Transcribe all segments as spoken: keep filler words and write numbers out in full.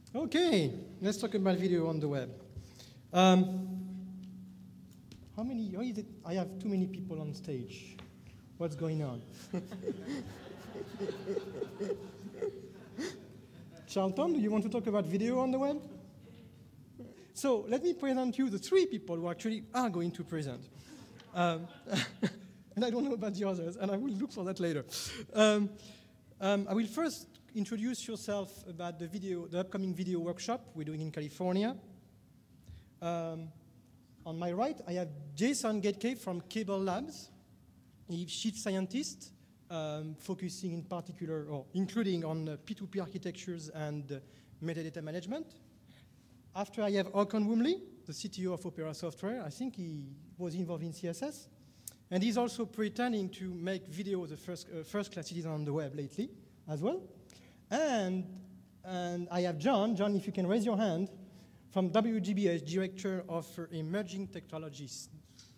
Okay, let's talk about video on the web. Um, how many, how is it? I have too many people on stage. What's going on? Charlton, do you want to talk about video on the web? So let me present you the three people who actually are going to present. Um, and I don't know about the others, and I will look for that later. Um, um, I will first introduce yourself about the video, the upcoming video workshop we're doing in California. Um, on my right, I have Jason Gaedtke from Cable Labs. He's chief scientist, um, focusing in particular, or including on uh, P two P architectures and uh, metadata management. After I have Håkon Woomley, the C T O of Opera Software. I think he was involved in C S S. And he's also pretending to make video the first, uh, first class citizen on the web lately as well. And, and I have John. John, if you can raise your hand, from W G B H, Director of uh, Emerging Technologies.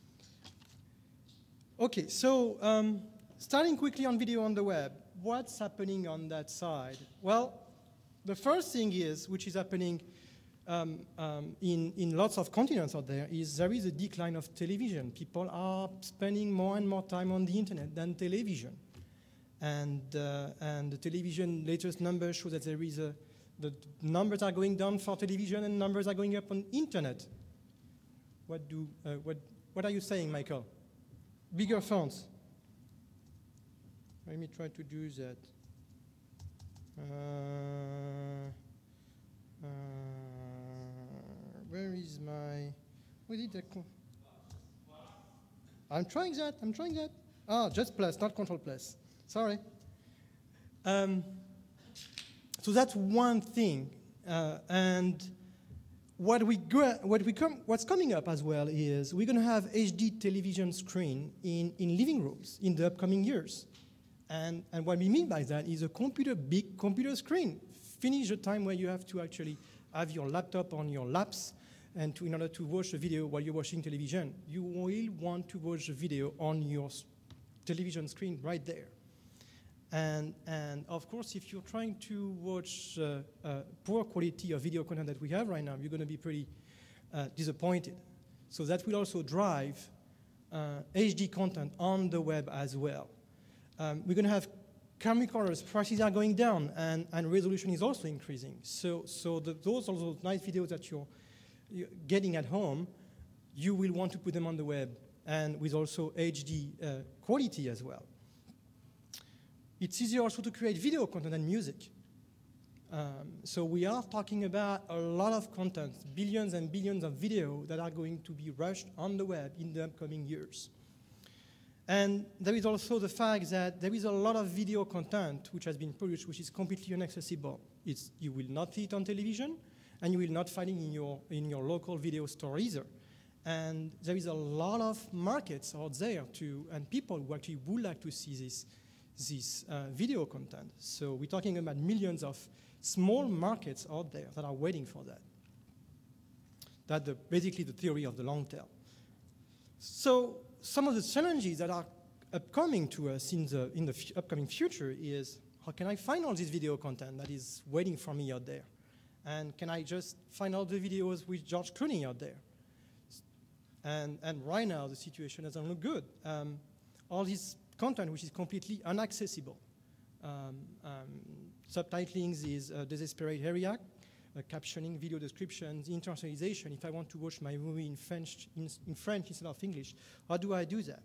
Okay, so um, starting quickly on video on the web, what's happening on that side? Well, the first thing is, which is happening um, um, in, in lots of continents out there, is there is a decline of television. People are spending more and more time on the internet than television. And, uh, and the television latest numbers show that there is a, the numbers are going down for television and numbers are going up on internet. What, do, uh, what, what are you saying, Michael? Bigger fonts. Let me try to do that. Uh, uh, where is my, where is it? I'm trying that, I'm trying that. Ah, just plus, not control plus. Sorry. Um, so that's one thing. Uh, and what we go, what we come, what's coming up as well is we're going to have H D television screen in, in living rooms in the upcoming years. And, and what we mean by that is a computer, big computer screen. Finish the time where you have to actually have your laptop on your laps and to, in order to watch a video while you're watching television. You will want to watch a video on your television screen right there. And, and of course, if you're trying to watch uh, uh, poor quality of video content that we have right now, you're going to be pretty uh, disappointed. So that will also drive uh, H D content on the web as well. Um, we're going to have camcorders, prices are going down, and, and resolution is also increasing. So, so the, those are those nice videos that you're, you're getting at home, you will want to put them on the web, and with also H D uh, quality as well. It's easier also to create video content and music. Um, so we are talking about a lot of content, billions and billions of video that are going to be rushed on the web in the upcoming years. And there is also the fact that there is a lot of video content which has been produced which is completely inaccessible. It's, you will not see it on television, and you will not find it in your, in your local video store either. And there is a lot of markets out there to, and people who actually would like to see this this uh, video content. So we're talking about millions of small markets out there that are waiting for that. That's the, basically the theory of the long tail. So some of the challenges that are upcoming to us in the, in the f upcoming future is, how can I find all this video content that is waiting for me out there? And can I just find all the videos with George Clooney out there? And, and right now, the situation doesn't look good. Um, all these content which is completely inaccessible. Um, um, subtitling is a desperate area, uh, captioning, video descriptions, internationalization. If I want to watch my movie in French, in, in French instead of English, how do I do that?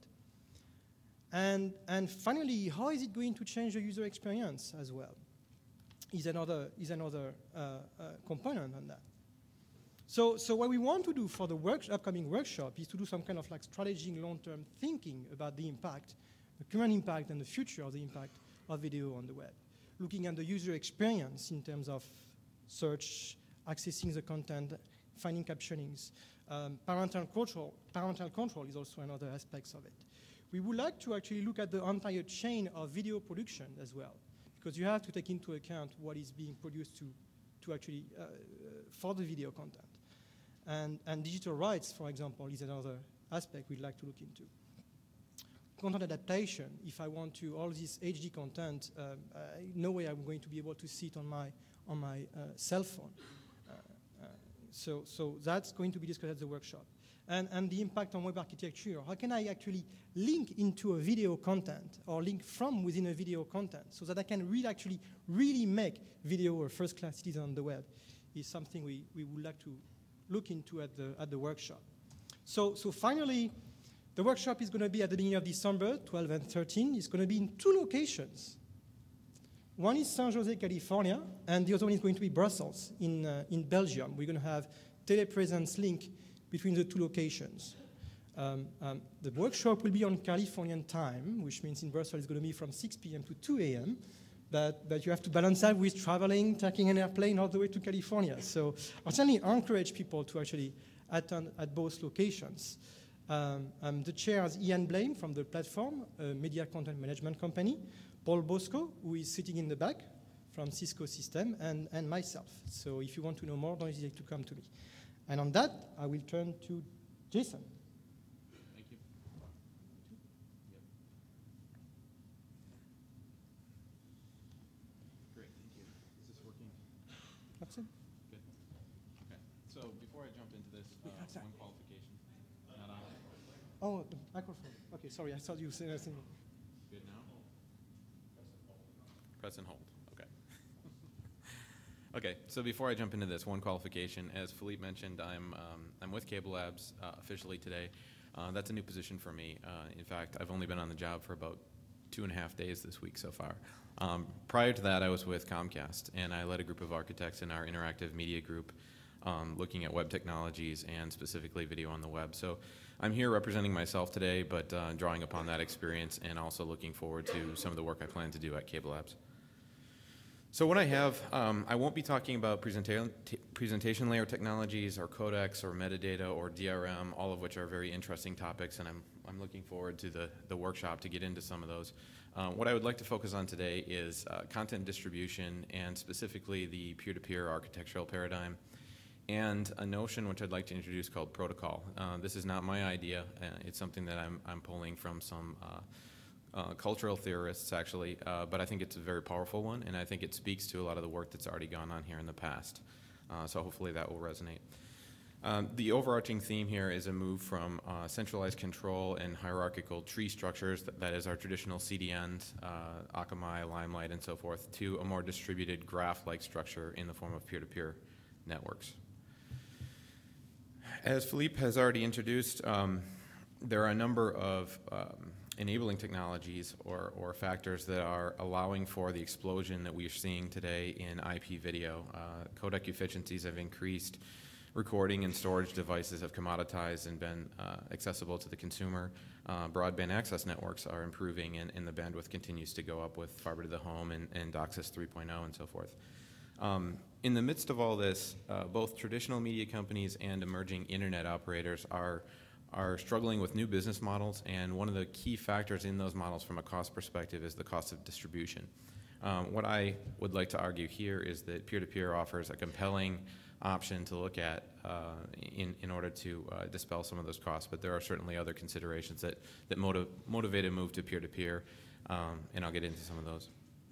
And, and finally, how is it going to change the user experience as well? Is another, is another uh, uh, component on that. So, so what we want to do for the work, upcoming workshop is to do some kind of like strategy and long-term thinking about the impact, the current impact and the future of the impact of video on the web. Looking at the user experience in terms of search, accessing the content, finding captionings. Um, parental control, parental control is also another aspect of it. We would like to actually look at the entire chain of video production as well, because you have to take into account what is being produced to, to actually, uh, for the video content. And, and digital rights, for example, is another aspect we'd like to look into. Content adaptation, if I want to, all this H D content, um, uh, no way I'm going to be able to see it on my, on my uh, cell phone. Uh, uh, so, so that's going to be discussed at the workshop. And, and the impact on web architecture. How can I actually link into a video content or link from within a video content so that I can really actually really make video a first-class citizen on the web is something we, we would like to look into at the, at the workshop. So, so finally, the workshop is going to be at the beginning of December, twelve and thirteen. It's going to be in two locations. One is San Jose, California, and the other one is going to be Brussels in, uh, in Belgium. We're going to have telepresence link between the two locations. Um, um, the workshop will be on Californian time, which means in Brussels it's going to be from six p m to two a m, but, but you have to balance that with traveling, taking an airplane all the way to California. So I certainly encourage people to actually attend at both locations. Um, um, the chair is Ian Blame from the platform, a media content management company, Paul Bosco, who is sitting in the back from Cisco System, and, and myself. So if you want to know more, don't hesitate to come to me. And on that, I will turn to Jason. Thank you. Yep. Great, thank you. Is this working? That's it. Good. Okay. So before I jump into this, uh, one qualification. Not on. Oh, the microphone. Okay, sorry, I thought you said anything. Good now? Press and hold. Okay. Okay, so before I jump into this, one qualification. As Philippe mentioned, I'm, um, I'm with Cable Labs uh, officially today. Uh, that's a new position for me. Uh, in fact, I've only been on the job for about two and a half days this week so far. Um, prior to that, I was with Comcast, and I led a group of architects in our interactive media group um, looking at web technologies and specifically video on the web. So I'm here representing myself today, but uh, drawing upon that experience and also looking forward to some of the work I plan to do at Cable Labs. So what I have, um, I won't be talking about presenta presentation layer technologies or codecs or metadata or D R M, all of which are very interesting topics, and I'm, I'm looking forward to the, the workshop to get into some of those. Uh, what I would like to focus on today is uh, content distribution and specifically the peer-to-peer architectural paradigm and a notion which I'd like to introduce called protocol. Uh, this is not my idea. Uh, it's something that I'm, I'm pulling from some uh, Uh, cultural theorists, actually, uh, but I think it's a very powerful one, and I think it speaks to a lot of the work that's already gone on here in the past. Uh, so hopefully that will resonate. Um, the overarching theme here is a move from uh, centralized control and hierarchical tree structures, that, that is our traditional C D Ns, uh, Akamai, Limelight, and so forth, to a more distributed graph-like structure in the form of peer-to-peer networks. As Philippe has already introduced, um, there are a number of um, enabling technologies or, or factors that are allowing for the explosion that we are seeing today in I P video. Uh, codec efficiencies have increased, recording and storage devices have commoditized and been uh, accessible to the consumer. Uh, broadband access networks are improving, and, and the bandwidth continues to go up with fiber to the home and, and DOCSIS three point oh and so forth. Um, in the midst of all this, uh, both traditional media companies and emerging internet operators are are struggling with new business models, and one of the key factors in those models from a cost perspective is the cost of distribution. Um, what I would like to argue here is that peer-to-peer offers a compelling option to look at uh, in, in order to uh, dispel some of those costs, but there are certainly other considerations that, that motiv motivate a move to peer-to-peer, um, and I'll get into some of those.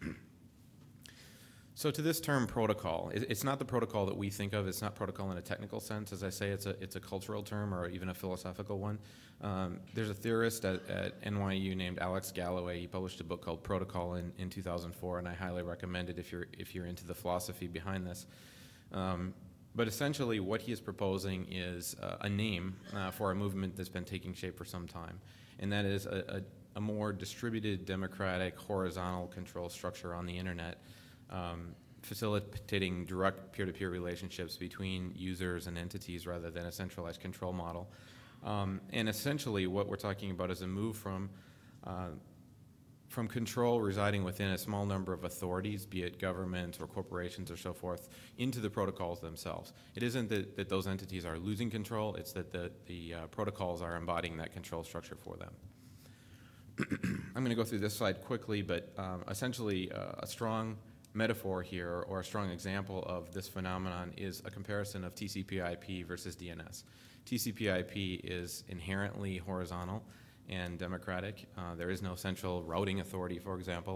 So to this term protocol, it's not the protocol that we think of. It's not protocol in a technical sense. As I say, it's a, it's a cultural term or even a philosophical one. Um, there's a theorist at, at N Y U named Alex Galloway. He published a book called Protocol in, in two thousand four, and I highly recommend it if you're, if you're into the philosophy behind this. Um, but essentially what he is proposing is uh, a name uh, for a movement that's been taking shape for some time, and that is a, a, a more distributed, democratic, horizontal control structure on the internet, Um, facilitating direct peer-to-peer relationships between users and entities rather than a centralized control model. Um, and essentially what we're talking about is a move from, uh, from control residing within a small number of authorities, be it governments or corporations or so forth, into the protocols themselves. It isn't that, that those entities are losing control, it's that the, the uh, protocols are embodying that control structure for them. I'm going to go through this slide quickly, but um, essentially uh, a strong metaphor here, or a strong example of this phenomenon, is a comparison of T C P I P versus D N S. T C P I P is inherently horizontal and democratic. Uh, there is no central routing authority, for example.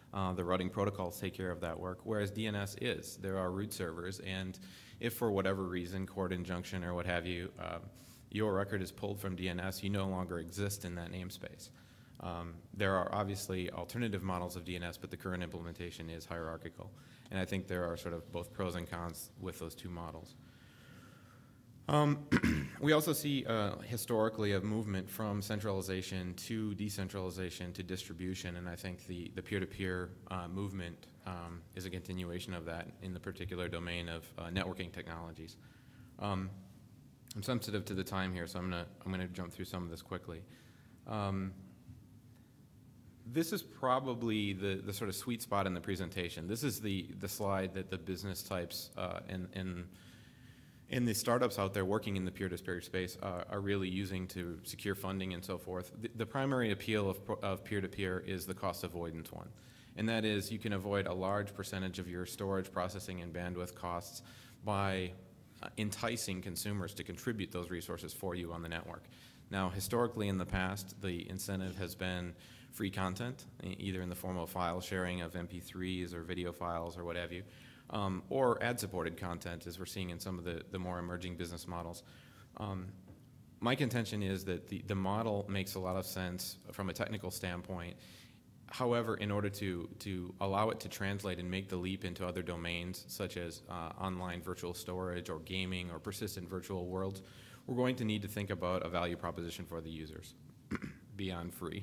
Uh, the routing protocols take care of that work, whereas D N S is. There are root servers, and if for whatever reason, court injunction or what have you, um, your record is pulled from D N S, you no longer exist in that namespace. Um, there are obviously alternative models of D N S, but the current implementation is hierarchical. And I think there are sort of both pros and cons with those two models. Um, we also see uh, historically a movement from centralization to decentralization to distribution, and I think the, the peer-to-peer uh, movement um, is a continuation of that in the particular domain of uh, networking technologies. Um, I'm sensitive to the time here, so I'm gonna, I'm gonna jump through some of this quickly. Um, this is probably the, the sort of sweet spot in the presentation. This is the, the slide that the business types uh, in, in And the startups out there working in the peer-to-peer space uh, are really using to secure funding and so forth. The, the primary appeal of, of peer-to-peer is the cost avoidance one. And that is you can avoid a large percentage of your storage, processing, and bandwidth costs by uh, enticing consumers to contribute those resources for you on the network. Now, historically in the past, the incentive has been free content, either in the form of file sharing of M P threes or video files or what have you. Um, or ad-supported content, as we're seeing in some of the, the more emerging business models. Um, my contention is that the, the model makes a lot of sense from a technical standpoint. However, in order to, to allow it to translate and make the leap into other domains, such as uh, online virtual storage or gaming or persistent virtual worlds, we're going to need to think about a value proposition for the users beyond free.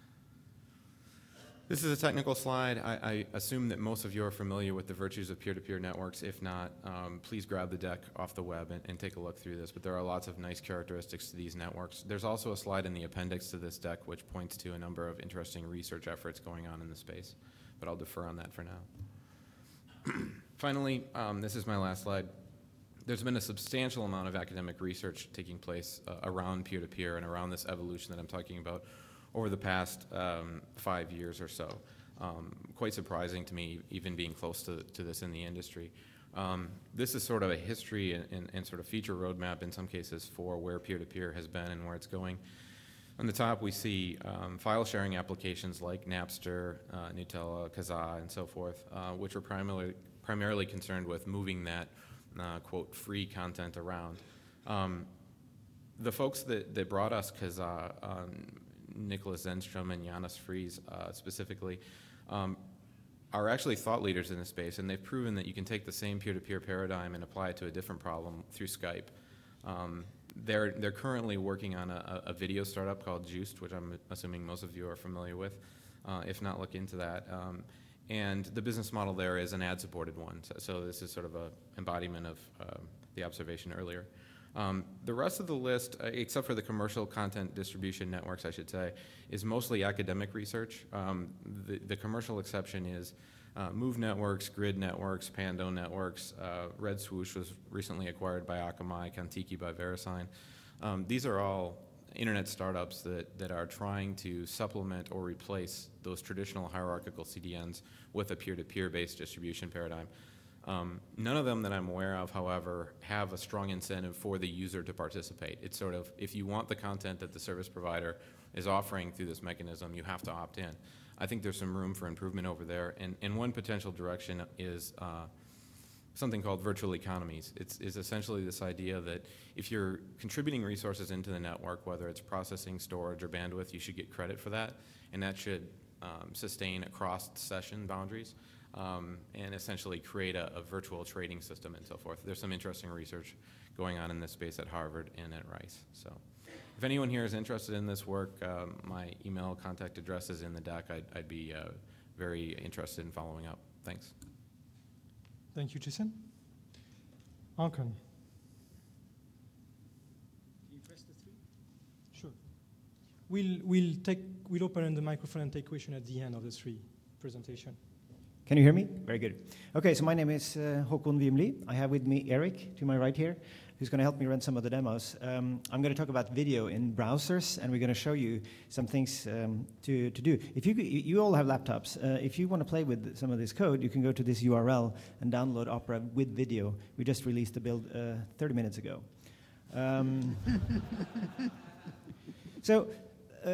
This is a technical slide. I, I assume that most of you are familiar with the virtues of peer-to-peer networks. If not, um, please grab the deck off the web and, and take a look through this. But there are lots of nice characteristics to these networks. There's also a slide in the appendix to this deck which points to a number of interesting research efforts going on in the space. But I'll defer on that for now. Finally, um, this is my last slide. There's been a substantial amount of academic research taking place uh, around peer-to-peer and around this evolution that I'm talking about over the past um, five years or so. Um, quite surprising to me, even being close to, to this in the industry. Um, this is sort of a history and, and, and sort of feature roadmap in some cases for where peer-to-peer has been and where it's going. On the top, we see um, file sharing applications like Napster, uh, Gnutella, Kazaa, and so forth, uh, which are primarily, primarily concerned with moving that, uh, quote, free content around. Um, the folks that, that brought us Kazaa, um, Nicholas Zenstrom and Janis Fries uh, specifically, um, are actually thought leaders in this space, and they've proven that you can take the same peer-to-peer paradigm and apply it to a different problem through Skype. Um, they're, they're currently working on a, a video startup called Juiced, which I'm assuming most of you are familiar with. Uh, if not, look into that. Um, and the business model there is an ad-supported one, so, so this is sort of an embodiment of uh, the observation earlier. Um, the rest of the list, uh, except for the commercial content distribution networks, I should say, is mostly academic research. Um, the, the commercial exception is uh, Move Networks, Grid Networks, Pando Networks. Uh, Red Swoosh was recently acquired by Akamai, Contiki by VeriSign. Um, these are all internet startups that, that are trying to supplement or replace those traditional hierarchical C D Ns with a peer-to-peer based distribution paradigm. Um, none of them that I'm aware of, however, have a strong incentive for the user to participate. It's sort of, if you want the content that the service provider is offering through this mechanism, you have to opt in. I think there's some room for improvement over there, and, and one potential direction is uh, something called virtual economies. It's, it's essentially this idea that if you're contributing resources into the network, whether it's processing, storage, or bandwidth, you should get credit for that, and that should um, sustain across session boundaries. Um, and essentially create a, a virtual trading system and so forth. There's some interesting research going on in this space at Harvard and at Rice. So if anyone here is interested in this work, um, my email contact address is in the deck. I'd, I'd be uh, very interested in following up. Thanks. Thank you, Jason. Ankan. Can you press the three? Sure. We'll, we'll, take, we'll open the microphone and take questions at the end of the three presentation. Can you hear me? Very good. Okay, so my name is uh, Håkon Wimli. I have with me Eric to my right here, who's going to help me run some of the demos. Um, I'm going to talk about video in browsers, and we're going to show you some things um, to, to do. If you, you all have laptops. Uh, if you want to play with some of this code, you can go to this U R L and download Opera with video. We just released the build uh, thirty minutes ago. Um, so. Um,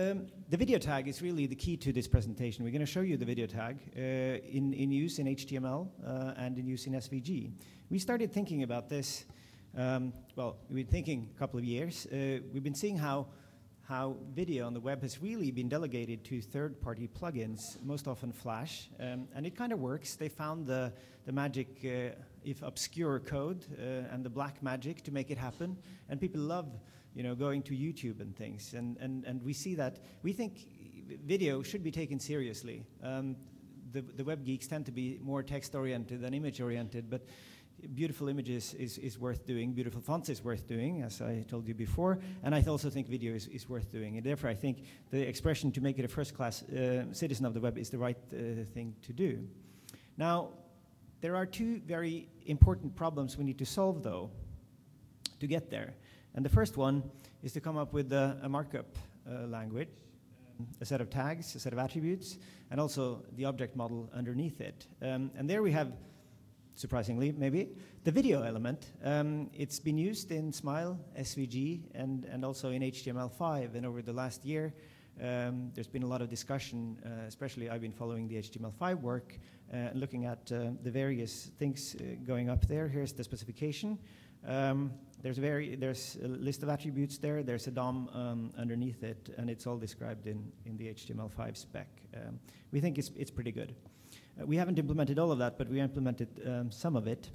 the video tag is really the key to this presentation. We're going to show you the video tag uh, in, in use in H T M L uh, and in use in S V G. We started thinking about this, um, well, we've been thinking a couple of years. Uh, we've been seeing how, how video on the web has really been delegated to third-party plugins, most often Flash, um, and it kind of works. They found the, the magic, uh, if obscure code, uh, and the black magic to make it happen, and people love you know, going to YouTube and things, and, and, and we see that. We think video should be taken seriously. Um, the, the web geeks tend to be more text-oriented than image-oriented, but beautiful images is, is worth doing, beautiful fonts is worth doing, as I told you before, and I also think video is, is worth doing, and therefore I think the expression to make it a first-class uh, citizen of the web is the right uh, thing to do. Now, there are two very important problems we need to solve, though, to get there. And the first one is to come up with a, a markup uh, language, um, a set of tags, a set of attributes, and also the object model underneath it. Um, and there we have, surprisingly maybe, the video element. Um, it's been used in Smile, S V G, and, and also in H T M L five. And over the last year, um, there's been a lot of discussion, uh, especially I've been following the H T M L five work, uh, and looking at uh, the various things uh, going up there. Here's the specification. Um, there's, very, there's a list of attributes there, there's a D O M um, underneath it, and it's all described in, in the H T M L five spec. Um, we think it's, it's pretty good. Uh, we haven't implemented all of that, but we implemented um, some of it.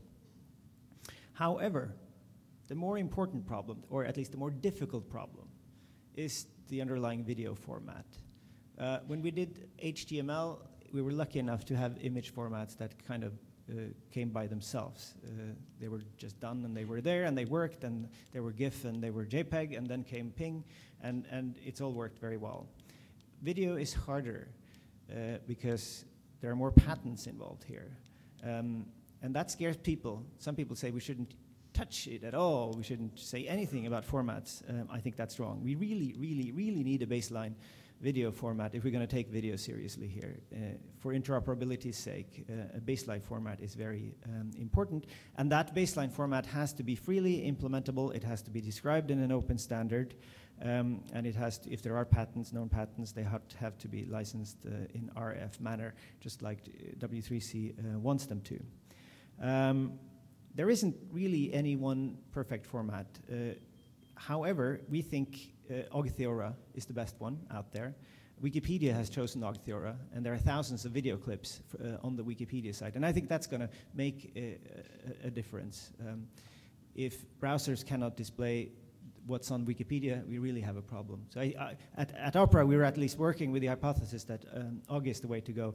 However, the more important problem, or at least the more difficult problem, is the underlying video format. Uh, when we did H T M L, we were lucky enough to have image formats that kind of Uh, came by themselves. Uh, they were just done, and they were there, and they worked, and they were GIF, and they were JPEG, and then came PNG, and, and it's all worked very well. Video is harder uh, because there are more patents involved here, um, and that scares people. Some people say we shouldn't touch it at all, we shouldn't say anything about formats. Um, I think that's wrong. We really, really, really need a baseline video format if we're going to take video seriously here. Uh, for interoperability's sake, uh, a baseline format is very um, important, and that baseline format has to be freely implementable, it has to be described in an open standard, um, and it has to, if there are patents, known patents, they have to, have to be licensed uh, in R F manner, just like W three C uh, wants them to. Um, there isn't really any one perfect format. Uh, however, we think Uh, Augtheora is the best one out there. Wikipedia has chosen Augtheora, and there are thousands of video clips f uh, on the Wikipedia site, and I think that's going to make a, a, a difference. Um, if browsers cannot display what's on Wikipedia, we really have a problem. So I, I, at, at Opera, we were at least working with the hypothesis that um, Aug is the way to go.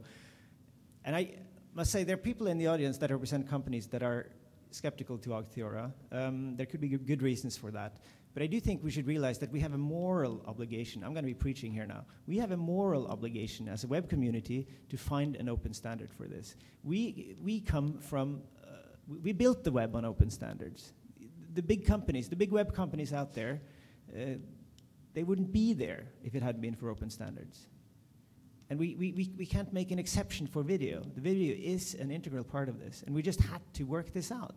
And I must say, there are people in the audience that represent companies that are skeptical to Augtheora. Um, there could be good reasons for that. But I do think we should realize that we have a moral obligation. I'm going to be preaching here now. We have a moral obligation as a web community to find an open standard for this. We, we come from, uh, we built the web on open standards. The big companies, the big web companies out there, uh, they wouldn't be there if it hadn't been for open standards. And we, we, we, we can't make an exception for video. The video is an integral part of this, and we just had to work this out.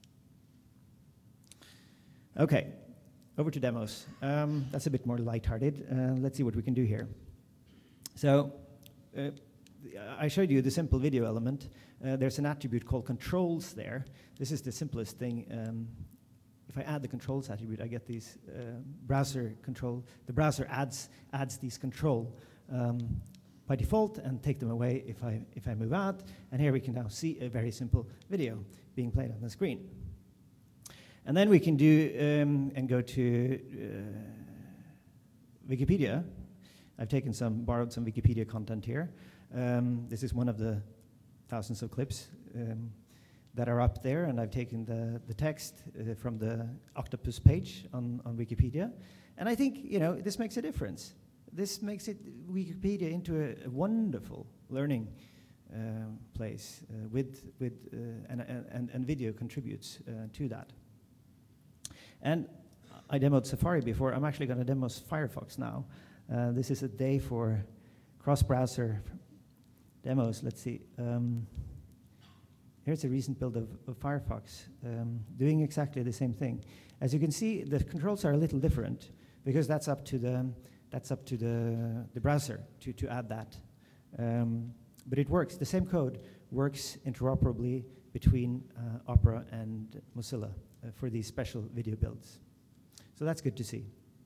Okay. Over to demos. Um, that's a bit more lighthearted. Uh, let's see what we can do here. So uh, I showed you the simple video element. Uh, there's an attribute called controls there. This is the simplest thing. Um, if I add the controls attribute, I get these uh, browser control. The browser adds adds these control um, by default and take them away if I if I move out. And here we can now see a very simple video being played on the screen. And then we can do, um, and go to uh, Wikipedia. I've taken some, borrowed some Wikipedia content here. Um, this is one of the thousands of clips um, that are up there, and I've taken the, the text uh, from the Octopus page on, on Wikipedia. And I think, you know, this makes a difference. This makes it, Wikipedia into a, a wonderful learning uh, place uh, with, with uh, and, and, and video contributes uh, to that. And I demoed Safari before. I'm actually going to demo Firefox now. Uh, this is a day for cross-browser demos. Let's see. Um, here's a recent build of, of Firefox, um, doing exactly the same thing. As you can see, the controls are a little different because that's up to the, that's up to the, the browser to, to add that. Um, but it works. The same code works interoperably between uh, Opera and Mozilla uh, for these special video builds. So that's good to see.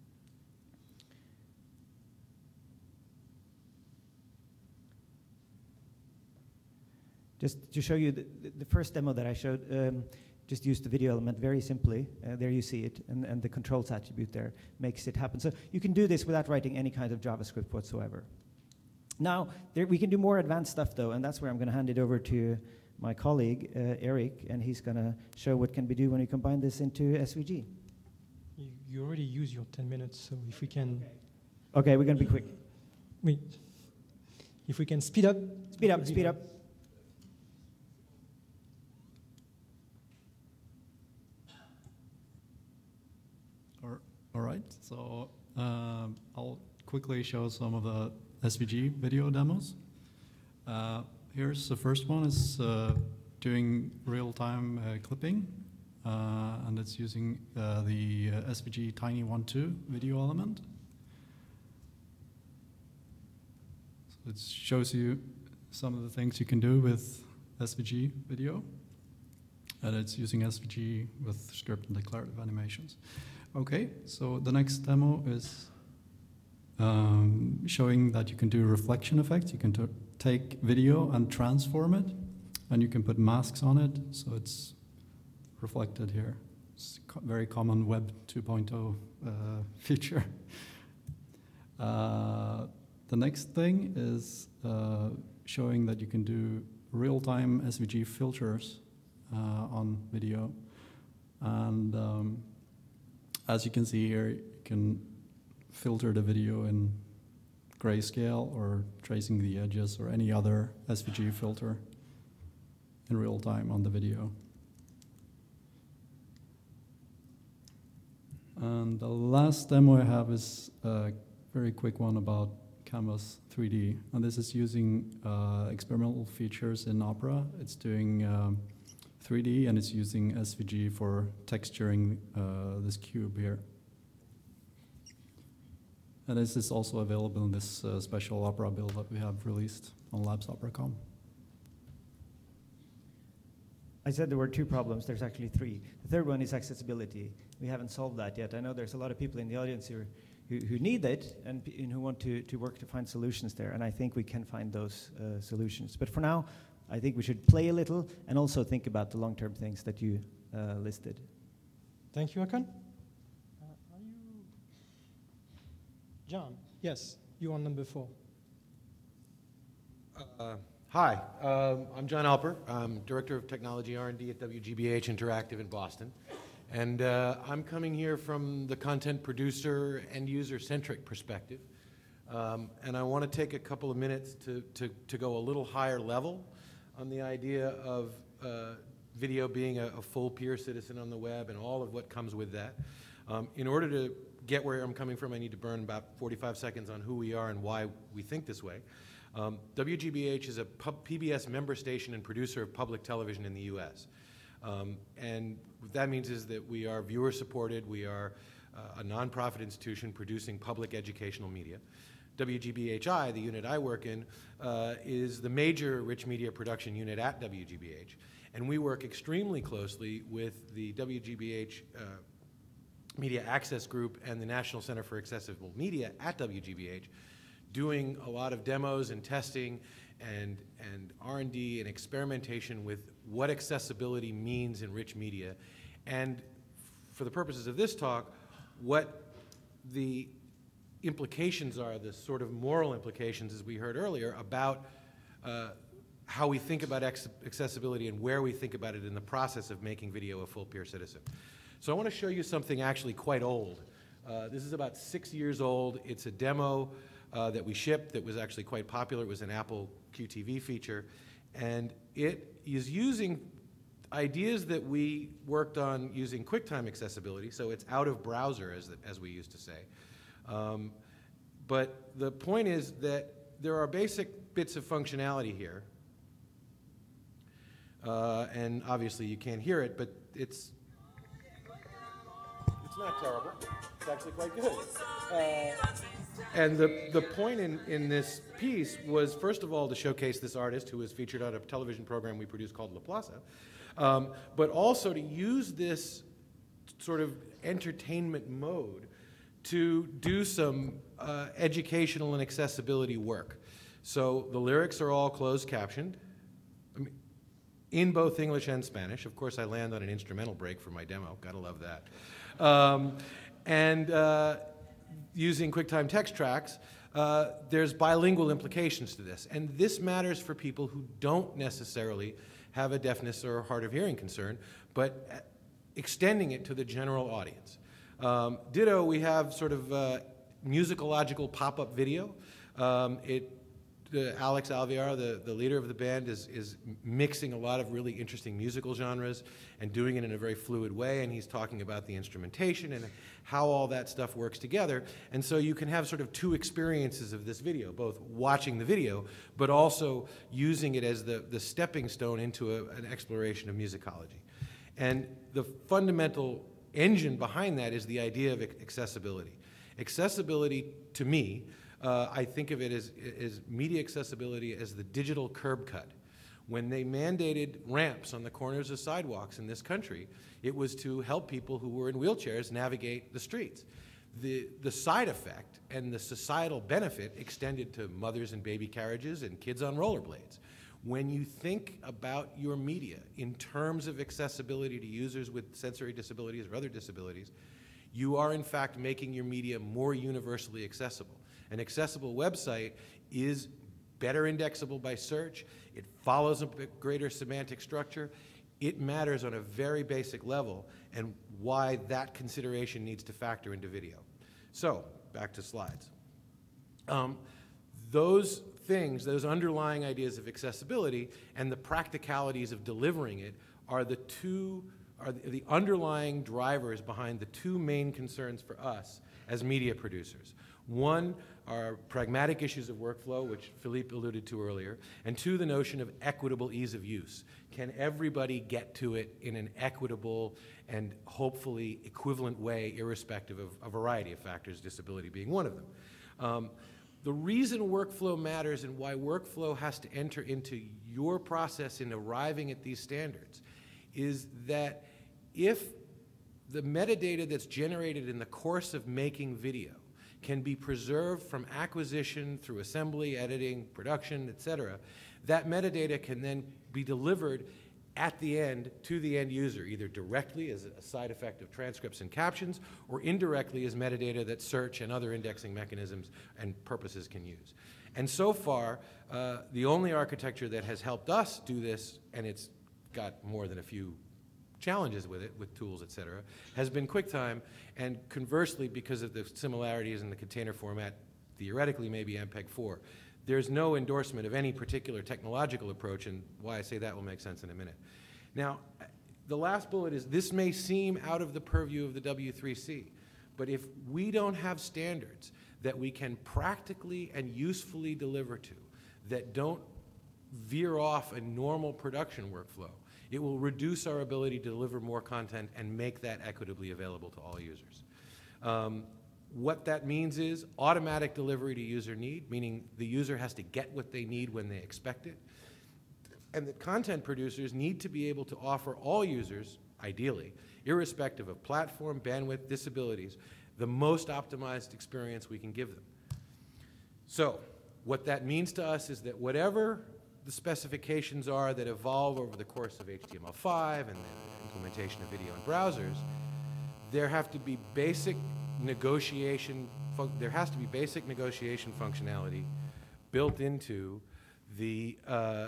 Just to show you the, the first demo that I showed, um, just used the video element very simply. Uh, there you see it, and, and the controls attribute there makes it happen. So you can do this without writing any kind of JavaScript whatsoever. Now, there, we can do more advanced stuff, though, and that's where I'm going to hand it over to my colleague, uh, Eric, and he's going to show what can be do when you combine this into S V G. You, you already used your ten minutes, so if we can... Okay, we're going to be quick. Wait. If we can speed up... Speed up, speed up. All right, so uh, I'll quickly show some of the S V G video demos. Uh, here's the first one, is uh, doing real-time uh, clipping, uh, and it's using uh, the uh, S V G Tiny one two video element. So it shows you some of the things you can do with S V G video, and it's using S V G with script and declarative animations. Okay, so the next demo is um, showing that you can do reflection effects. You can take video and transform it, and you can put masks on it, so it's reflected here. It's a co very common Web two point oh uh, feature. Uh, the next thing is uh, showing that you can do real-time S V G filters uh, on video, and um, as you can see here, you can filter the video in grayscale or tracing the edges or any other S V G filter in real time on the video. And the last demo I have is a very quick one about Canvas three D. And this is using uh, experimental features in Opera. It's doing um, three D, and it's using S V G for texturing uh, this cube here. And this is also available in this uh, special Opera build that we have released on labs opera dot com. I said there were two problems. There's actually three. The third one is accessibility. We haven't solved that yet. I know there's a lot of people in the audience here who, who need it and, and who want to, to work to find solutions there, and I think we can find those uh, solutions. But for now, I think we should play a little and also think about the long-term things that you uh, listed. Thank you, Håkon. Uh, are you... John? Yes, you on number four. Uh, hi, um, I'm John Alper. I'm Director of Technology R and D at W G B H Interactive in Boston. And uh, I'm coming here from the content producer and user-centric perspective. Um, and I want to take a couple of minutes to, to, to go a little higher level on the idea of uh, video being a, a full peer citizen on the web and all of what comes with that. Um, in order to get where I'm coming from, I need to burn about forty-five seconds on who we are and why we think this way. Um, W G B H is a P B S member station and producer of public television in the U S Um, and what that means is that we are viewer-supported. We are uh, a nonprofit institution producing public educational media. W G B H I, the unit I work in, uh, is the major rich media production unit at W G B H. And we work extremely closely with the W G B H uh, Media Access Group and the National Center for Accessible Media at W G B H, doing a lot of demos and testing and, and R and D and experimentation with what accessibility means in rich media. And for the purposes of this talk, what the implications are, the sort of moral implications, as we heard earlier, about uh, how we think about accessibility and where we think about it in the process of making video a full peer citizen. So I want to show you something actually quite old. Uh, this is about six years old. It's a demo uh, that we shipped that was actually quite popular. It was an Apple Q T V feature. And it is using ideas that we worked on using QuickTime accessibility, so it's out of browser, as, the, as we used to say. Um, but the point is that there are basic bits of functionality here. Uh, and obviously you can't hear it, but it's, It's not terrible. It's actually quite good. Uh, and the, the point in, in this piece was, first of all, to showcase this artist who was featured on a television program we produced called La Plaza, um, but also to use this sort of entertainment mode to do some uh, educational and accessibility work. So the lyrics are all closed captioned, I mean, in both English and Spanish. Of course, I land on an instrumental break for my demo. Gotta love that. Um, and uh, using QuickTime text tracks, uh, there's bilingual implications to this. And this matters for people who don't necessarily have a deafness or hard of hearing concern, but extending it to the general audience. Um, ditto, we have sort of uh, musicological pop-up video. Um, it, uh, Alex Alvear, the, the leader of the band, is, is mixing a lot of really interesting musical genres and doing it in a very fluid way, and he's talking about the instrumentation and how all that stuff works together. And so you can have sort of two experiences of this video, both watching the video, but also using it as the, the stepping stone into a, an exploration of musicology. And the fundamental engine behind that is the idea of accessibility. Accessibility, to me, uh, I think of it as, as media accessibility as the digital curb cut. When they mandated ramps on the corners of sidewalks in this country, it was to help people who were in wheelchairs navigate the streets. The, the side effect and the societal benefit extended to mothers in baby carriages and kids on rollerblades. When you think about your media in terms of accessibility to users with sensory disabilities or other disabilities, you are in fact making your media more universally accessible. An accessible website is better indexable by search, it follows a greater semantic structure, it matters on a very basic level, and why that consideration needs to factor into video. So, back to slides. Um, those things, those underlying ideas of accessibility and the practicalities of delivering it are the two, are the, the underlying drivers behind the two main concerns for us as media producers. One are pragmatic issues of workflow, which Philippe alluded to earlier, and two, the notion of equitable ease of use. Can everybody get to it in an equitable and hopefully equivalent way, irrespective of a variety of factors, disability being one of them? Um, The reason workflow matters and why workflow has to enter into your process in arriving at these standards is that if the metadata that's generated in the course of making video can be preserved from acquisition through assembly, editing, production, et cetera, that metadata can then be delivered at the end to the end user, either directly as a side effect of transcripts and captions, or indirectly as metadata that search and other indexing mechanisms and purposes can use. And so far, uh, the only architecture that has helped us do this, and it's got more than a few challenges with it, with tools, et cetera, has been QuickTime, and conversely, because of the similarities in the container format, theoretically maybe M P E G four. There's no endorsement of any particular technological approach, and why I say that will make sense in a minute. Now, the last bullet is, this may seem out of the purview of the W three C, but if we don't have standards that we can practically and usefully deliver to, that don't veer off a normal production workflow, it will reduce our ability to deliver more content and make that equitably available to all users. Um, What that means is automatic delivery to user need, meaning the user has to get what they need when they expect it. And that content producers need to be able to offer all users, ideally, irrespective of platform, bandwidth, disabilities, the most optimized experience we can give them. So, what that means to us is that whatever the specifications are that evolve over the course of H T M L five and the implementation of video in browsers, there have to be basic negotiation, there has to be basic negotiation functionality built into the uh,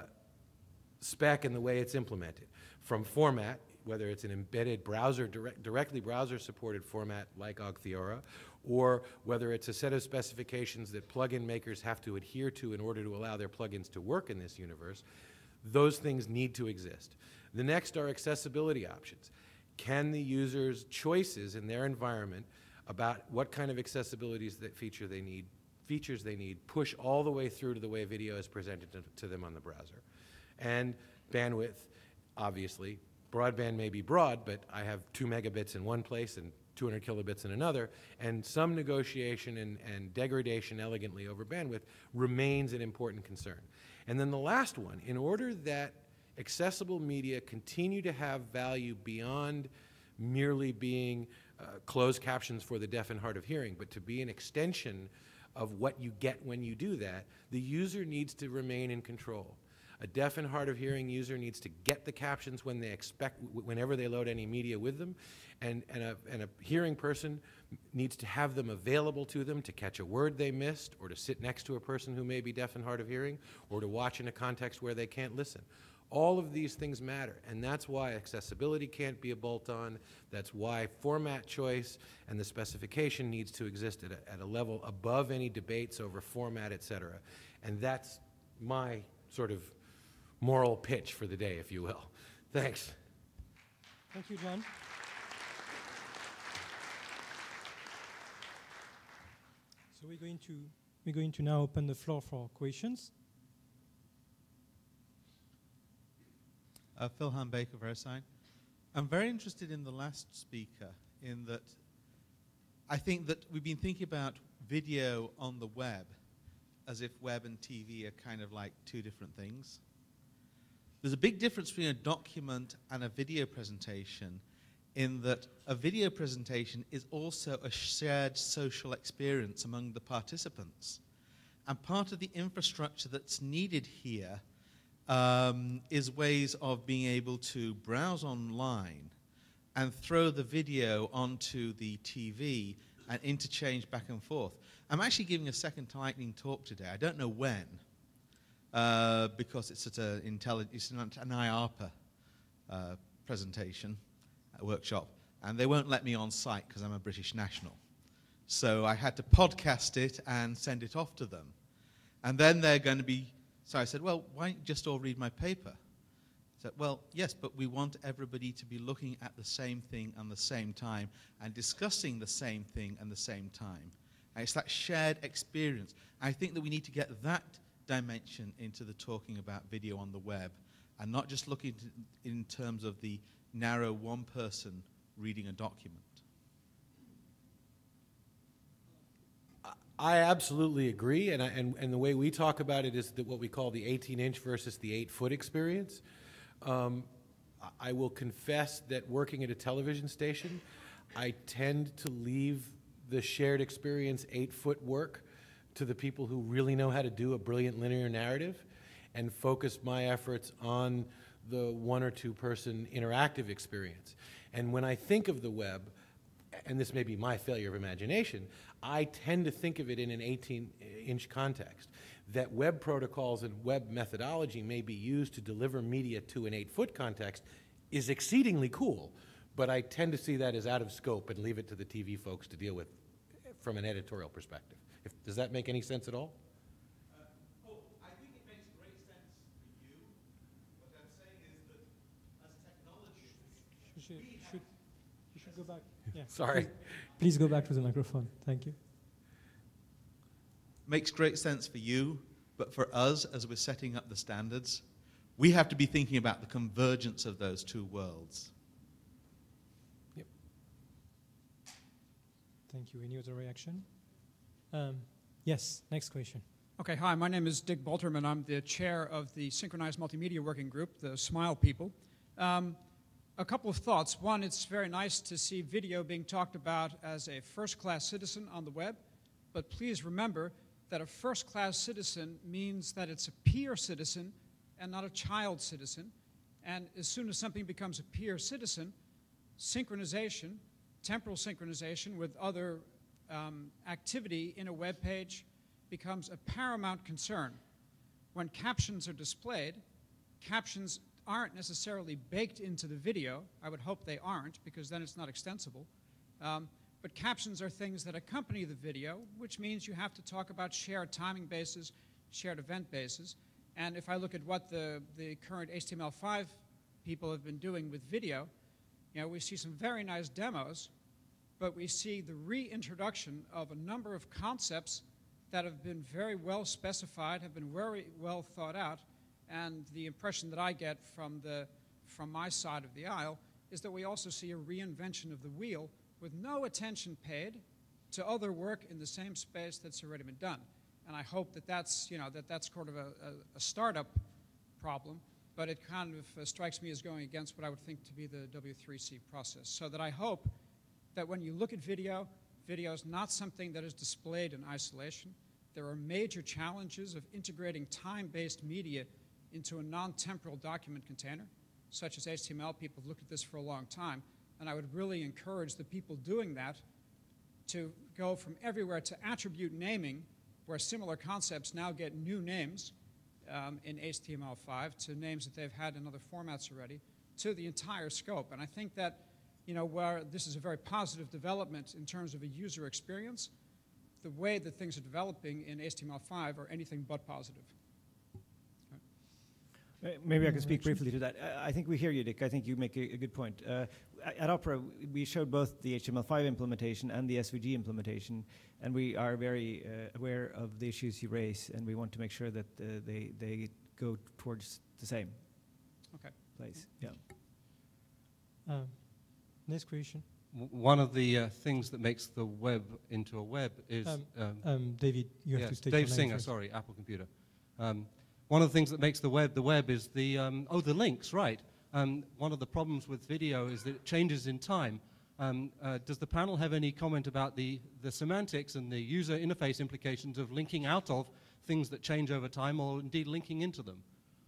spec and the way it's implemented. From format, whether it's an embedded browser, direct, directly browser-supported format like Augtheora, or whether it's a set of specifications that plugin makers have to adhere to in order to allow their plugins to work in this universe, those things need to exist. The next are accessibility options. Can the user's choices in their environment about what kind of accessibilities that feature they need, features they need, push all the way through to the way video is presented to, to them on the browser? And bandwidth, obviously, broadband may be broad, but I have two megabits in one place and two hundred kilobits in another, and some negotiation and, and degradation elegantly over bandwidth remains an important concern. And then the last one, in order that accessible media continue to have value beyond merely being uh, closed captions for the deaf and hard of hearing, but to be an extension of what you get when you do that, the user needs to remain in control. A deaf and hard of hearing user needs to get the captions when they expect, whenever they load any media with them, and, and, a, and a hearing person needs to have them available to them to catch a word they missed, or to sit next to a person who may be deaf and hard of hearing, or to watch in a context where they can't listen. All of these things matter, and that's why accessibility can't be a bolt-on. That's why format choice and the specification needs to exist at a, at a level above any debates over format, et cetera. And that's my sort of moral pitch for the day, if you will. Thanks. Thank you, John. So we're going to we're going to now open the floor for questions. Uh, Phil Baker, VeriSign. I'm very interested in the last speaker, in that I think that we've been thinking about video on the web as if web and T V are kind of like two different things. There's a big difference between a document and a video presentation, in that a video presentation is also a shared social experience among the participants. And part of the infrastructure that's needed here Um, is ways of being able to browse online and throw the video onto the T V and interchange back and forth. I'm actually giving a Second to Lightning talk today. I don't know when, uh, because it's at a intelli- it's an, an I A R P A uh, presentation, a workshop, and they won't let me on site because I'm a British national. So I had to podcast it and send it off to them. And then they're going to be So I said, well, why don't you just all read my paper? He said, well, yes, but we want everybody to be looking at the same thing at the same time and discussing the same thing at the same time. And it's that shared experience. I think that we need to get that dimension into the talking about video on the web, and not just looking in terms of the narrow one person reading a document. I absolutely agree, and, I, and, and the way we talk about it is that what we call the eighteen inch versus the eight foot experience. Um, I will confess that working at a television station, I tend to leave the shared experience eight foot work to the people who really know how to do a brilliant linear narrative, and focus my efforts on the one or two person interactive experience. And when I think of the web, and this may be my failure of imagination, I tend to think of it in an eighteen inch context. That web protocols and web methodology may be used to deliver media to an eight foot context is exceedingly cool, but I tend to see that as out of scope and leave it to the T V folks to deal with from an editorial perspective. If, does that make any sense at all? Uh, oh, I think it makes great sense for you. What I'm saying is that as technologists, You should, should, you should go back. Yeah. Sorry. Please, please go back to the microphone. Thank you. makes great sense for you, but for us, as we're setting up the standards, we have to be thinking about the convergence of those two worlds. Yep. Thank you. Any other reaction? Um, yes, next question. Okay, hi, my name is Dick Bolterman. I'm the chair of the Synchronized Multimedia Working Group, the SMILE people. Um, a couple of thoughts. One, it's very nice to see video being talked about as a first-class citizen on the web, but please remember that a first-class citizen means that it's a peer citizen and not a child citizen. And as soon as something becomes a peer citizen, synchronization, temporal synchronization with other um, activity in a web page becomes a paramount concern. When captions are displayed, captions aren't necessarily baked into the video. I would hope they aren't, because then it's not extensible. Um, but captions are things that accompany the video, which means you have to talk about shared timing bases, shared event bases. And if I look at what the, the current H T M L five people have been doing with video, you know, we see some very nice demos, but we see the reintroduction of a number of concepts that have been very well specified, have been very well thought out, and the impression that I get from the from my side of the aisle is that we also see a reinvention of the wheel with no attention paid to other work in the same space that's already been done. And I hope that that's, you know, that that's sort of a, a, a startup problem, but it kind of uh, strikes me as going against what I would think to be the W three C process. So that I hope that when you look at video, video is not something that is displayed in isolation. There are major challenges of integrating time-based media into a non-temporal document container, such as H T M L. People have looked at this for a long time, and I would really encourage the people doing that to go from everywhere to attribute naming, where similar concepts now get new names um, in H T M L five, to names that they've had in other formats already, to the entire scope. And I think that, you know, where this is a very positive development in terms of a user experience, the way that things are developing in H T M L five are anything but positive. Uh, Maybe I can speak briefly to that. I I think we hear you, Dick. I think you make a, a good point. Uh, at Opera, we showed both the H T M L five implementation and the S V G implementation, and we are very uh, aware of the issues you raise, and we want to make sure that uh, they, they go towards the same Okay. place. Yeah. Um, next question. W- One of the uh, things that makes the web into a web is Um, um, Um, David, you have yes, to state Dave your name Singer, first. sorry, Apple Computer. Um, one of the things that makes the web the web is the um, oh the links, right? Um, one of the problems with video is that it changes in time. Um, uh, does the panel have any comment about the the semantics and the user interface implications of linking out of things that change over time, or indeed linking into them?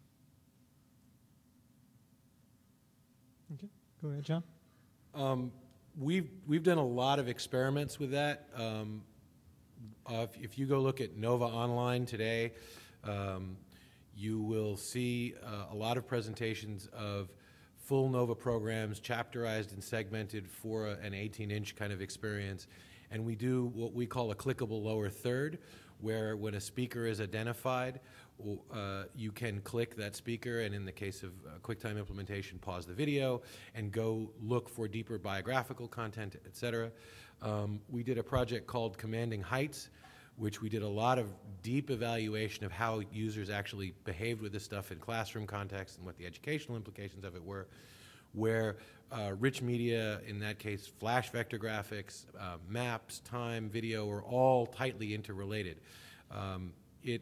Okay, go ahead, John. Um, we've we've done a lot of experiments with that. Um, uh, if, if you go look at Nova Online today, um, you will see uh, a lot of presentations of full Nova programs, chapterized and segmented for a, an eighteen inch kind of experience. And we do what we call a clickable lower third, where when a speaker is identified, uh, you can click that speaker, and in the case of uh, QuickTime implementation, pause the video and go look for deeper biographical content, et cetera. Um, we did a project called Commanding Heights, which we did a lot of deep evaluation of how users actually behaved with this stuff in classroom context and what the educational implications of it were, where uh, rich media, in that case flash vector graphics, uh, maps, time, video, are all tightly interrelated. Um, it,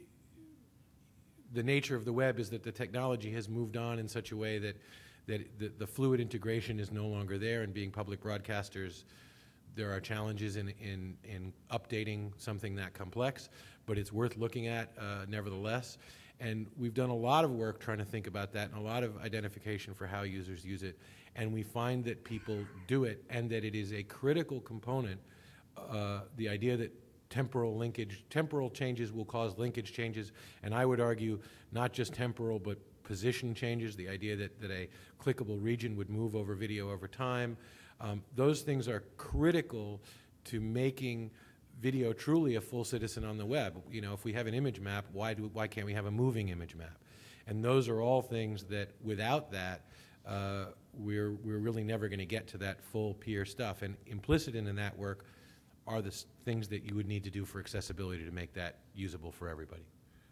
the nature of the web is that the technology has moved on in such a way that, that the, the fluid integration is no longer there, and being public broadcasters, there are challenges in, in, in updating something that complex, but it's worth looking at uh, nevertheless. And we've done a lot of work trying to think about that and a lot of identification for how users use it. And we find that people do it, and that it is a critical component, uh, the idea that temporal linkage, temporal changes will cause linkage changes, and I would argue not just temporal but position changes, the idea that, that a clickable region would move over video over time. Um, those things are critical to making video truly a full citizen on the web. You know, if we have an image map, why do why can't we have a moving image map? And those are all things that, without that, uh, we're we're really never going to get to that full peer stuff. And implicit in, in that work are the s- things that you would need to do for accessibility to make that usable for everybody.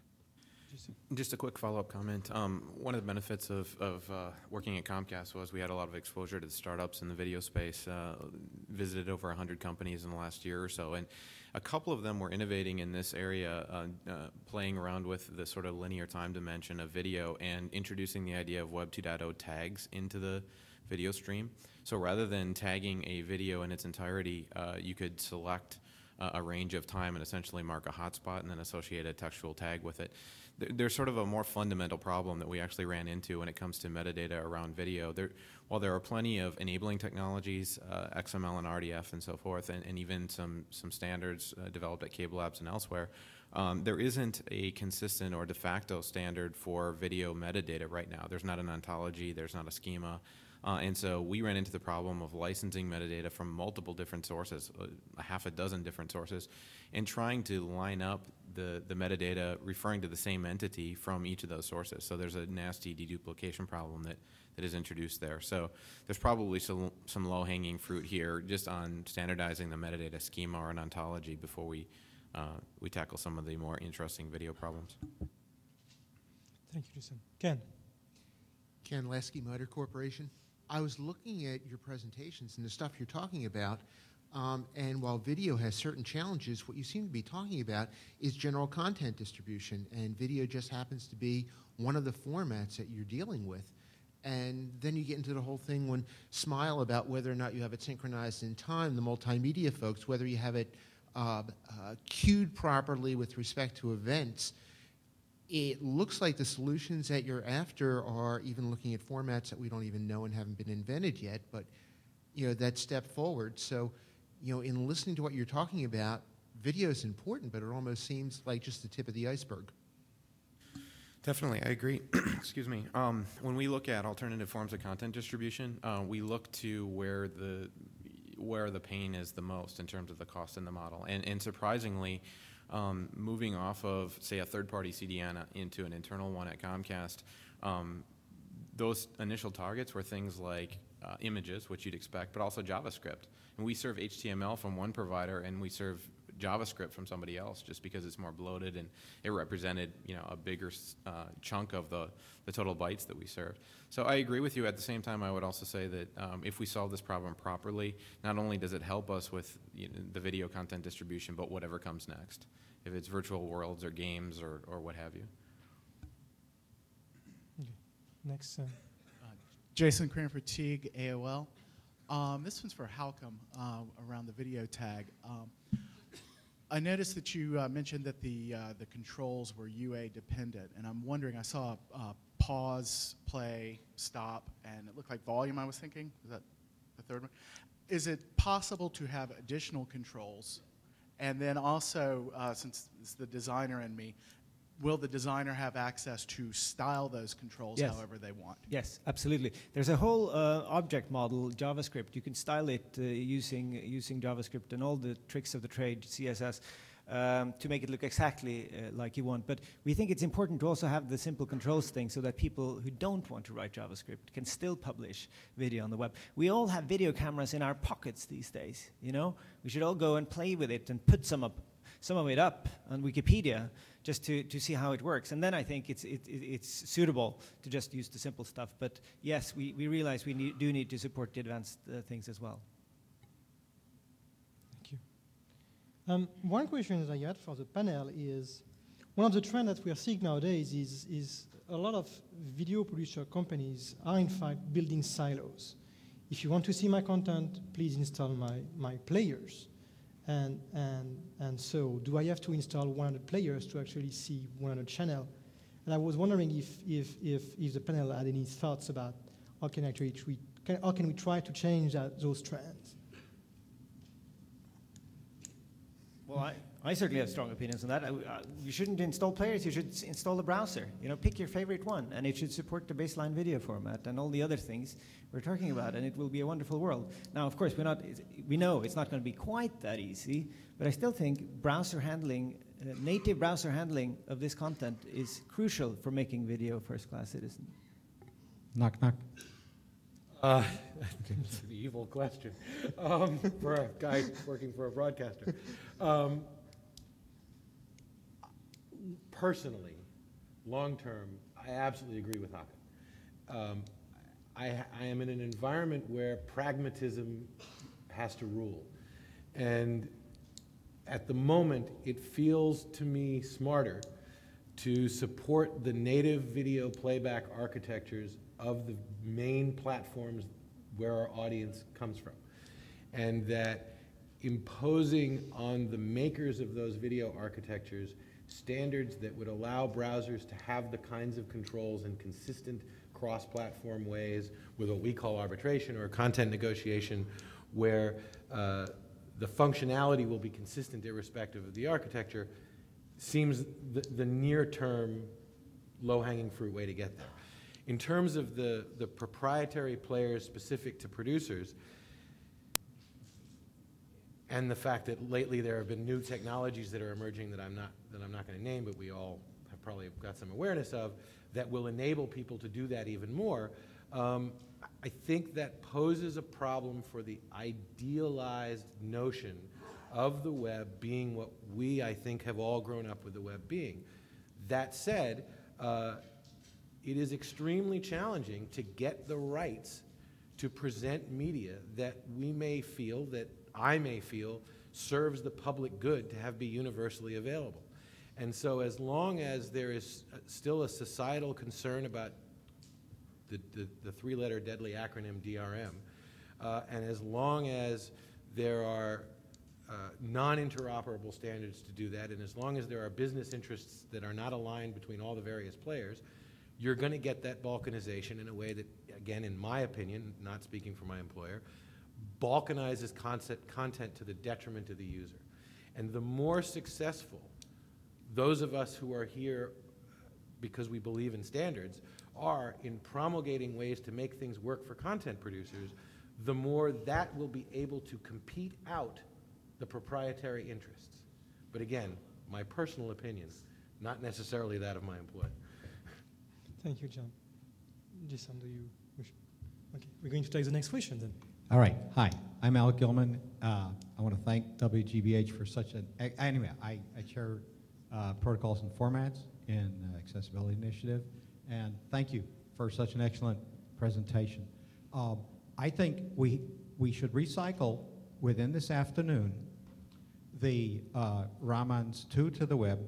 Just a quick follow-up comment. Um, one of the benefits of, of uh, working at Comcast was we had a lot of exposure to the startups in the video space, uh, visited over one hundred companies in the last year or so, and a couple of them were innovating in this area, uh, uh, playing around with the sort of linear time dimension of video and introducing the idea of Web two point oh tags into the video stream. So rather than tagging a video in its entirety, uh, you could select uh, a range of time and essentially mark a hotspot and then associate a textual tag with it. There's sort of a more fundamental problem that we actually ran into when it comes to metadata around video. There, while there are plenty of enabling technologies, uh, X M L and R D F and so forth, and, and even some, some standards uh, developed at Cable Labs and elsewhere, um, there isn't a consistent or de facto standard for video metadata right now. There's not an ontology, there's not a schema. Uh, and so we ran into the problem of licensing metadata from multiple different sources, uh, a half a dozen different sources, and trying to line up the, the metadata referring to the same entity from each of those sources. So there's a nasty deduplication problem that, that is introduced there. So there's probably some, some low-hanging fruit here just on standardizing the metadata schema or an ontology before we, uh, we tackle some of the more interesting video problems. Thank you, Jason. Ken. Ken Lesky, Motor Corporation. I was looking at your presentations and the stuff you're talking about, um, and while video has certain challenges, what you seem to be talking about is general content distribution, and video just happens to be one of the formats that you're dealing with. And then you get into the whole thing when Smile about whether or not you have it synchronized in time, the multimedia folks, whether you have it uh, uh, queued properly with respect to events. It looks like the solutions that you're after are even looking at formats that we don't even know and haven't been invented yet, but you know, that step forward. So, you know, in listening to what you're talking about, video is important, but it almost seems like just the tip of the iceberg. Definitely, I agree. Excuse me. Um, when we look at alternative forms of content distribution, uh, we look to where the where the pain is the most in terms of the cost in the model. And, and surprisingly, um, moving off of, say, a third-party C D N into an internal one at Comcast, um, those initial targets were things like uh, images, which you'd expect, but also JavaScript. And we serve H T M L from one provider, and we serve JavaScript from somebody else, just because it's more bloated and it represented, you know, a bigger uh, chunk of the, the total bytes that we served. So I agree with you. At the same time, I would also say that um, if we solve this problem properly, not only does it help us with, you know, the video content distribution, but whatever comes next, if it's virtual worlds or games or, or what have you. Okay. Next. Uh, uh, Jason Cranford Teague, A O L. Um, this one's for Halcom uh, around the video tag. Um, I noticed that you uh, mentioned that the uh, the controls were U A dependent, and I'm wondering, I saw uh, pause, play, stop, and it looked like volume, I was thinking. Is that the third one? Is it possible to have additional controls? And then also, uh, since it's the designer in me, will the designer have access to style those controls Yes. however they want? Yes, absolutely. There's a whole uh, object model, JavaScript. You can style it uh, using using JavaScript and all the tricks of the trade, C S S, um, to make it look exactly uh, like you want. But we think it's important to also have the simple controls thing so that people who don't want to write JavaScript can still publish video on the web. We all have video cameras in our pockets these days, you know? We should all go and play with it and put some up, some of it up on Wikipedia, just to, to see how it works. And then I think it's, it, it, it's suitable to just use the simple stuff. But yes, we, we realize we need, do need to support the advanced uh, things as well. Thank you. Um, one question that I had for the panel is, one of the trends that we are seeing nowadays is, is a lot of video producer companies are in fact building silos. If you want to see my content, please install my, my players. And, and, and so, do I have to install one hundred players to actually see one hundred channel? And I was wondering if, if, if, if the panel had any thoughts about how can, actually treat, can, how can we try to change that, those trends? Well, I, I certainly have strong opinions on that. I, uh, you shouldn't install players, you should s- install a browser. You know, pick your favorite one, and it should support the baseline video format and all the other things we're talking about, and it will be a wonderful world. Now, of course, we're not, we know it's not going to be quite that easy, but I still think browser handling, uh, native browser handling of this content is crucial for making video first-class citizen. Knock, knock. Uh, it's an evil question um, for a guy working for a broadcaster. Um, personally, long term, I absolutely agree with Hakan. Um, I, I am in an environment where pragmatism has to rule. And at the moment, it feels to me smarter to support the native video playback architectures of the main platforms where our audience comes from. And that imposing on the makers of those video architectures standards that would allow browsers to have the kinds of controls in consistent cross-platform ways with what we call arbitration or content negotiation, where uh, the functionality will be consistent irrespective of the architecture, seems the, the near-term low-hanging fruit way to get there. In terms of the, the proprietary players specific to producers, and the fact that lately there have been new technologies that are emerging that I'm not, that I'm not going to name, but we all have probably got some awareness of, that will enable people to do that even more, um, I think that poses a problem for the idealized notion of the web being what we, I think, have all grown up with the web being. That said, uh, it is extremely challenging to get the rights to present media that we may feel, that I may feel, serves the public good to have be universally available. And so as long as there is still a societal concern about the, the, the three-letter deadly acronym D R M, uh, and as long as there are uh, non-interoperable standards to do that, and as long as there are business interests that are not aligned between all the various players, you're going to get that balkanization in a way that, again, in my opinion, not speaking for my employer, balkanizes concept, content to the detriment of the user. And the more successful those of us who are here because we believe in standards are in promulgating ways to make things work for content producers, the more that will be able to compete out the proprietary interests. But again, my personal opinion, not necessarily that of my employer. Thank you, John. Jason, do you wish? Okay, we're going to take the next question then. All right. Hi, I'm Alec Gilman. Uh, I want to thank W G B H for such an. Anyway, I, I chair uh, protocols and formats in uh, Accessibility Initiative, and thank you for such an excellent presentation. Um, I think we we should recycle within this afternoon the uh, Raman's two to the web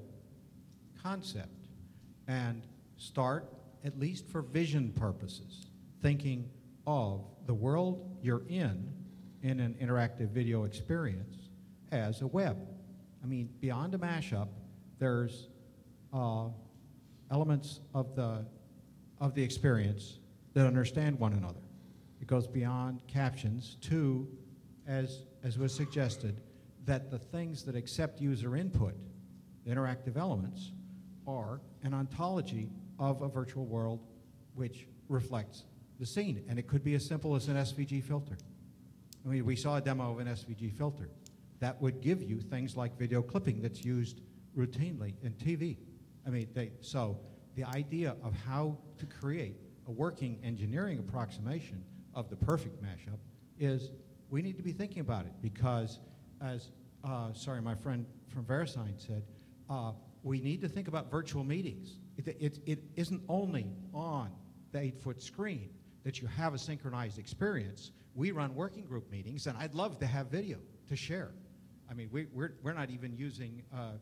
concept and start, at least for vision purposes, thinking of the world you're in in an interactive video experience as a web. I mean, beyond a mashup, there's uh, elements of the of the experience that understand one another. It goes beyond captions to, as as was suggested, that the things that accept user input, the interactive elements, are an ontology of a virtual world which reflects the scene. And it could be as simple as an S V G filter. I mean, we saw a demo of an S V G filter that would give you things like video clipping that's used routinely in T V. I mean, they, so the idea of how to create a working engineering approximation of the perfect mashup is we need to be thinking about it because, as, uh, sorry, my friend from VeriSign said, uh, we need to think about virtual meetings. It, it, it isn't only on the eight-foot screen that you have a synchronized experience. We run working group meetings, and I'd love to have video to share. I mean, we, we're, we're not even using uh,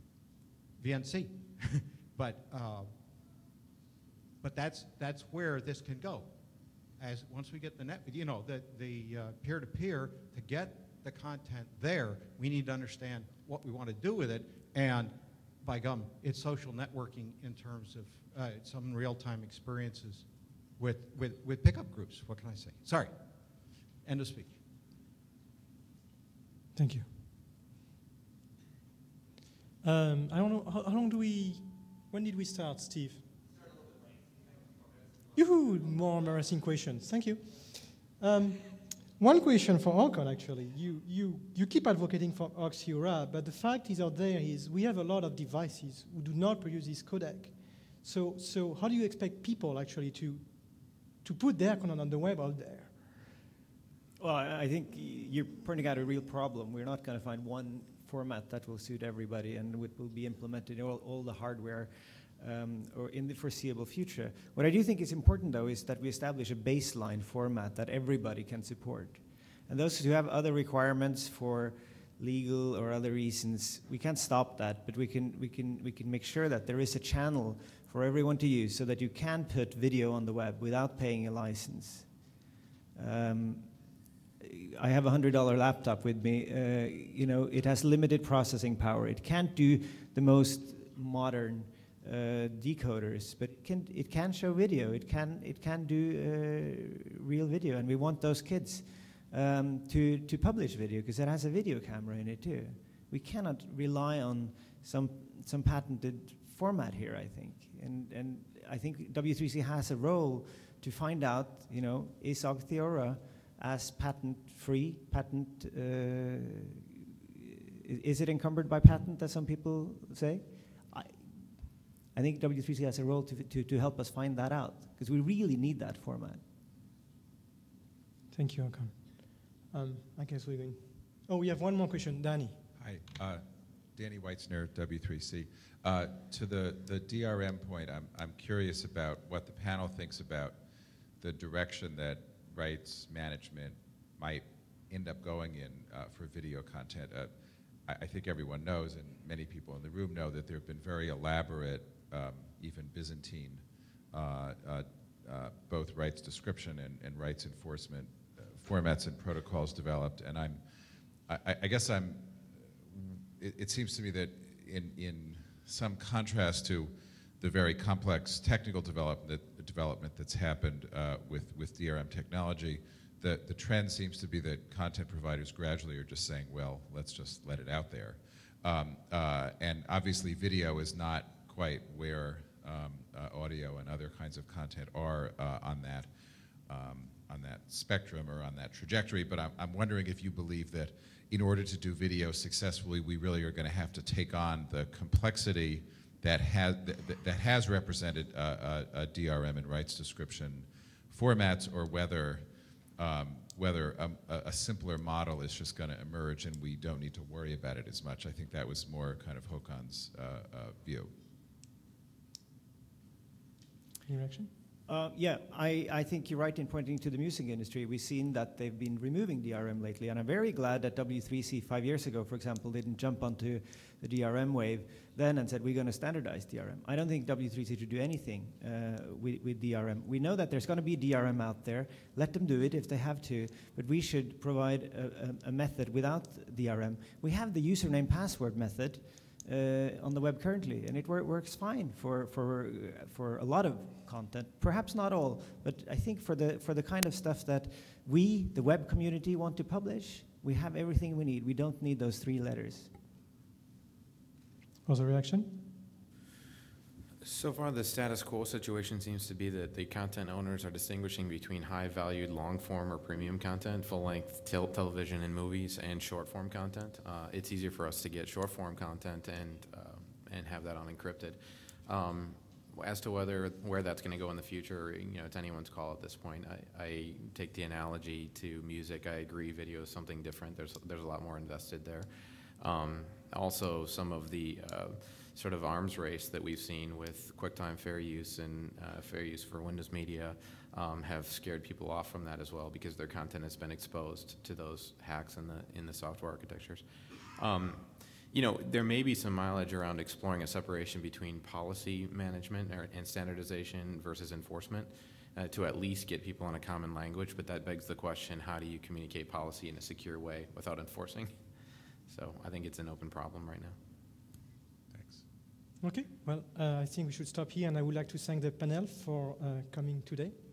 V N C, but, uh, but that's, that's where this can go. As once we get the net, you know, the, the uh, peer-to-peer, to get the content there, we need to understand what we want to do with it, and by gum, it's social networking in terms of uh, some real-time experiences with, with, with pickup groups. What can I say? Sorry. End of speech. Thank you. Um, I don't know, how, how long do we, when did we start, Steve? Yoo-hoo, more embarrassing questions. Thank you. Um, one question for Håkon, actually. You, you, you keep advocating for Auxura, but the fact is out there is we have a lot of devices who do not produce this codec. So, so how do you expect people actually to, to put their content on the web out there? Well, I think you're pointing out a real problem. We're not going to find one format that will suit everybody and it will be implemented in all, all the hardware um, or in the foreseeable future. What I do think is important, though, is that we establish a baseline format that everybody can support. And those who have other requirements for legal or other reasons, we can't stop that, but we can, we can, we can make sure that there is a channel for everyone to use so that you can put video on the web without paying a license. Um, I have a one hundred dollar laptop with me. Uh, you know, it has limited processing power. It can't do the most modern uh, decoders, but it can, it can show video. It can, it can do uh, real video, and we want those kids um, to, to publish video because it has a video camera in it too. We cannot rely on some, some patented format here, I think. And, and I think W three C has a role to find out, you know, is Auxura as patent-free, patent, uh, is it encumbered by patent, as some people say? I, I think W three C has a role to, to, to help us find that out, because we really need that format. Thank you, Håkon. Um, I guess we're going. Oh, we have one more question. Danny. Hi. Uh, Danny Weitzner, W three C. Uh, to the, the D R M point, I'm, I'm curious about what the panel thinks about the direction that rights management might end up going in uh, for video content. Uh, I, I think everyone knows, and many people in the room know, that there have been very elaborate, um, even Byzantine, uh, uh, uh, both rights description and, and rights enforcement uh, formats and protocols developed. And I'm, I, I guess I'm, it, it seems to me that in, in some contrast to the very complex technical development, development that's happened uh, with, with D R M technology, the, the trend seems to be that content providers gradually are just saying, well, let's just let it out there. Um, uh, and obviously video is not quite where um, uh, audio and other kinds of content are uh, on that um, on that spectrum or on that trajectory, but I'm, I'm wondering if you believe that in order to do video successfully, we really are going to have to take on the complexity that has, that, that has represented uh, uh, uh, D R M and rights description formats, or whether, um, whether a, a simpler model is just going to emerge and we don't need to worry about it as much. I think that was more kind of Håkon's uh, uh, view. Any reaction? Uh, yeah, I, I think you're right in pointing to the music industry. We've seen that they've been removing D R M lately, and I'm very glad that W three C five years ago, for example, didn't jump onto the D R M wave then and said, we're going to standardize D R M. I don't think W three C should do anything uh, with, with D R M. We know that there's going to be D R M out there. Let them do it if they have to, but we should provide a, a, a method without D R M. We have the username password method Uh, on the web currently, and it wor works fine for for uh, for a lot of content. Perhaps not all, but I think for the for the kind of stuff that we, the web community, want to publish, we have everything we need. We don't need those three letters. Other reaction? So far, the status quo situation seems to be that the content owners are distinguishing between high-valued long-form or premium content, full-length tel television and movies, and short-form content. Uh, it's easier for us to get short-form content and uh, and have that unencrypted. Um, as to whether where that's going to go in the future, you know, it's anyone's call at this point. I, I take the analogy to music. I agree, video is something different. There's there's a lot more invested there. Um, also, some of the uh, sort of arms race that we've seen with QuickTime fair use and uh, fair use for Windows Media um, have scared people off from that as well, because their content has been exposed to those hacks in the in the software architectures. Um, you know, there may be some mileage around exploring a separation between policy management or, and standardization versus enforcement uh, to at least get people in a common language, but that begs the question, how do you communicate policy in a secure way without enforcing? So I think it's an open problem right now. Okay, well, uh, I think we should stop here, and I would like to thank the panel for uh, coming today.